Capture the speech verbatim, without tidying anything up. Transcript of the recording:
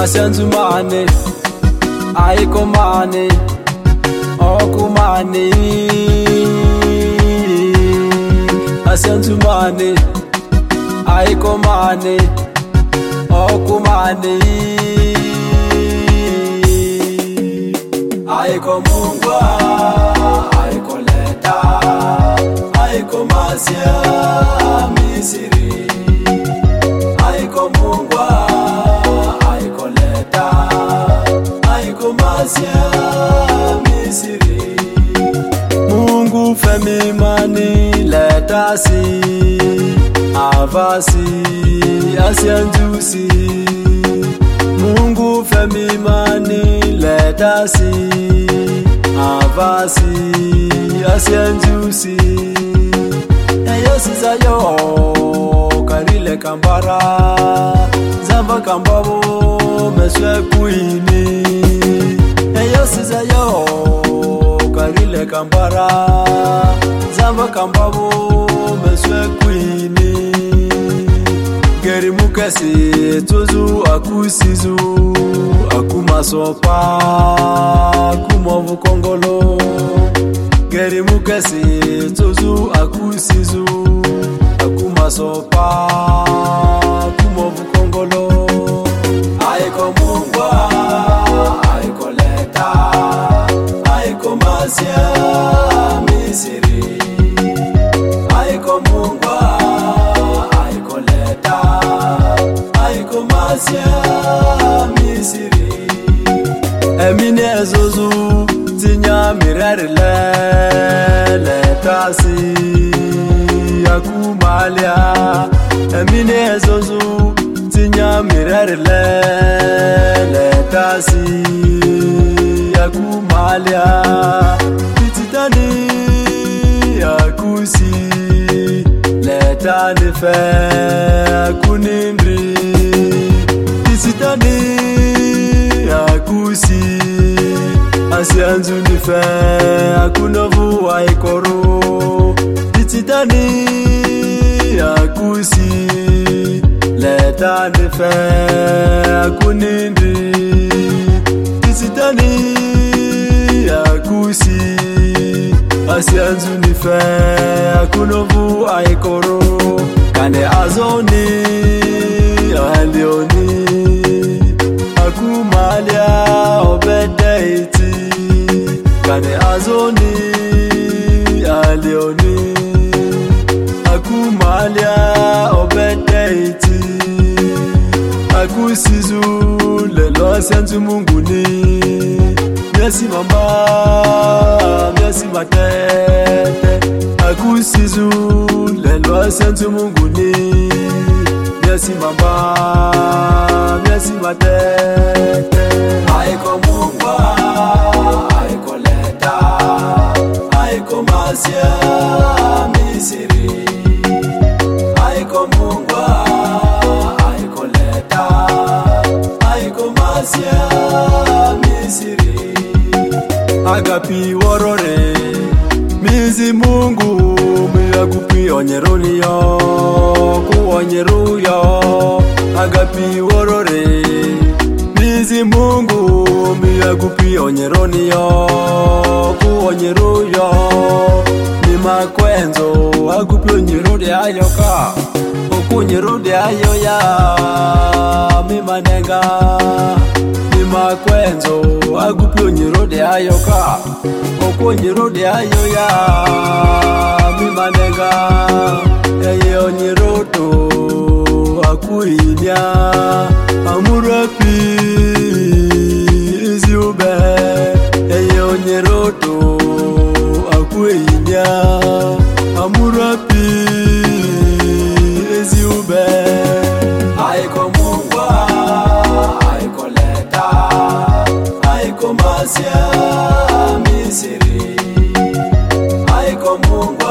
Asianzumane, aikomane, okumane. Asianzumane, aikomane, okumane. Aikomungwa, aikoleta, aikomasia misiri. Aikomungwa, aikoleta, aikomasia misiri. Mungu femi mani letasi, avasi asianjusi. Mungu femi mani letasi, avasi asianjusi. Eyo sisa yo karile kambara, zamba kambabo meswe kuini. Eyo sisa yo karile kambara, zamba kambabo meswe kuini. Geri mukesi tozu akusizu, akumasopa, akumovu kongolo. Geri mukesi tozu akusizu, akumasopa, akumovu kongolo. Aikomungwa, aikoleta, aikomasia misiri. Aikomungwa, aikoleta, aikomasia misiri. Emine ezozu tinya mirarile letasi akumalia. Emine ezozu tinya mirarile letasi akumalia. Titani akusi letani fe akunindri. Titani akusi asianzu nife akunovu aikoro. Titani akusi letani fe akunindri. Titani akusi asianzu nife akunovu aikoro. Kane azoni alioni, akumalia obedeiti. Kane azoni alioni, akumalia obedeiti. Akusizu lelo asianzu munguni. Miasi mamba, miasi matete. Akusizu lelo asianzu munguni. Miasi mamba, miasi matete. Aikomungwa, aikoleta, aikomasia misiri. Aikomungwa, aikoleta, aikomasia misiri. Agapi worore mizi Mungu miyagupi onyeroni yo kuonyeru yo. Agapi worore mizi Mungu miyagupi onyeroni yo kuonyeru yo. Ni makwenzo agupi onyeru de ayoka, okunyeru de ayoya mimanenga. Ni makwenzo agupi onyeru de ayoka, okunyeru de ayoya mimanenga. Eye onyeroto akuinya amurapi iziube. Eye onyeroto akuinya amurapi iziube. Aikomungwa, aikoleta, aikomasia misiri. Aikomungwa,